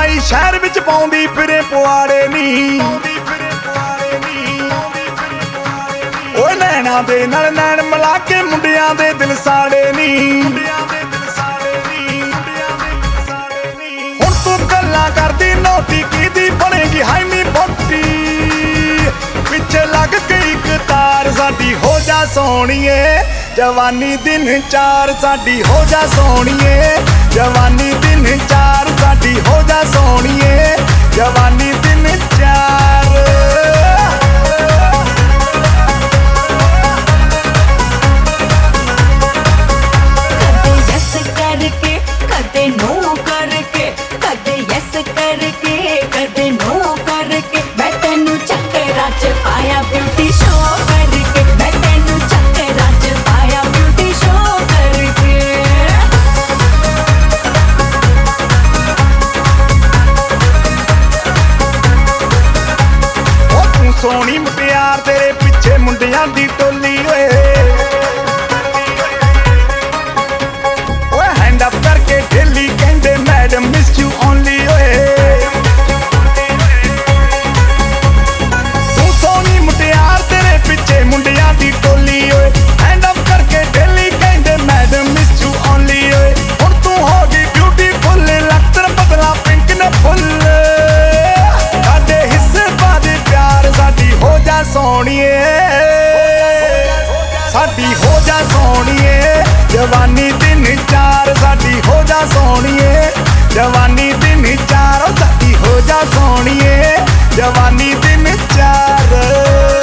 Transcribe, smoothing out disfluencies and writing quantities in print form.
ਆਈ ਸ਼ਹਿਰ ਵਿੱਚ ਪਾਉਂਦੀ ਫਿਰੇ ਪੁਆੜੇ ਨੀ। ਓਏ ਨੈਣਾ ਦੇ ਨਾਲ ਨੈਣ ਮਿਲਾ ਕੇ ਮੁੰਡਿਆਂ ਦੇ ਦਿਲ ਸਾੜੇ ਨੀ। ਹੁਣ ਤੂੰ ਗੱਲਾਂ ਕਰਦੀ ਨੋਟੀ ਕਿਹਦੀ ਬਣੇਗੀ ਹਾਈ ਨੀ ਬੋਟੀ। ਪਿੱਛੇ ਲੱਗ ਗਈ ਕਤਾਰ ਸਾਡੀ ਹੋ ਜਾ ਸੋਹਣੀਏ ਜਵਾਨੀ ਦਿਨ ਚਾਰ ਸਾਡੀ ਹੋ ਜਾ ਸੋਹਣੀਏ ਜਵਾਨੀ ਦਿਨ ਚਾਰ ਸਾਡੀ ਹੋ ਜਾ ਸੋਹਣੀਏ ਜਵਾਨੀ ਦਿਨ ਚਾਰ। ਕਦੇ ਯੈਸ ਕਰਕੇ ਕਦੇ ਨੋ ਕਰਕੇ ਕਦੇ ਯੈਸ ਕਰਕੇ ਕਦੇ ਨੋ ਕਰਕੇ ਮੈਂ ਤੈਨੂੰ ਚੱਕਰਾਂ 'ਚ ਪਾਇਆ ਬਿਊਟੀ ਸ਼ੋ ਕਰਕੇ ਮੈਂ ਤੈਨੂੰ ਚੱਕਰਾਂ 'ਚ ਪਾਇਆ ਬਿਊਟੀ ਸ਼ੋ ਕਰਕੇ। ਉਹ ਤੂੰ ਸੋਹਣੀ ਮੁਟਿਆਰ ਤੇਰੇ ਪਿੱਛੇ ਮੁੰਡਿਆਂ ਦੀ ਟੋਲੀ ਓਏ। ਓਏ ਹੈਂਡ ਅਪ ਕਰਕੇ ਢੇਲੀ ਕਹਿੰਦੇ ਮੈਡਮ ਮਿਸ ਯੂ ਓਨਲੀ ਓਏ। ਤੂੰ ਸੋਹਣੀ ਮੁਟਿਆਰ ਤੇਰੇ ਪਿੱਛੇ ਮੁੰਡਿਆਂ ਦੀ ਟੋਲੀ ਓਏ। ਹੈਂਡ ਅਪ ਕਰਕੇ ਢੇਲੀ ਕਹਿੰਦੇ ਮੈਡਮ ਮਿਸ ਯੂ ਓਨਲੀ ਓਏ। ਹੁਣ ਤੂੰ ਹੋ ਗਈ ਬਿਊਟੀਫੁੱਲ ਲੱਤਰ ਬਦਲਾ ਪਿੰਕ ਨੇ ਫੁੱਲ। ਸਾਡੇ ਹਿੱਸੇ ਪਾ ਦੇ ਪਿਆਰ ਸਾਡੀ ਹੋ ਜਾ ਸੋਹਣੀਏ ਸਾਡੀ ਹੋ ਜਾ ਸੋਹਣੀਏ ਜਵਾਨੀ ਦਿਨ ਚਾਰ ਸਾਡੀ ਹੋ ਜਾ ਸੋਹਣੀਏ ਜਵਾਨੀ ਦਿਨ ਚਾਰ ਸਾਡੀ ਹੋ ਜਾ ਸੋਹਣੀਏ ਜਵਾਨੀ ਦਿਨ ਚਾਰ।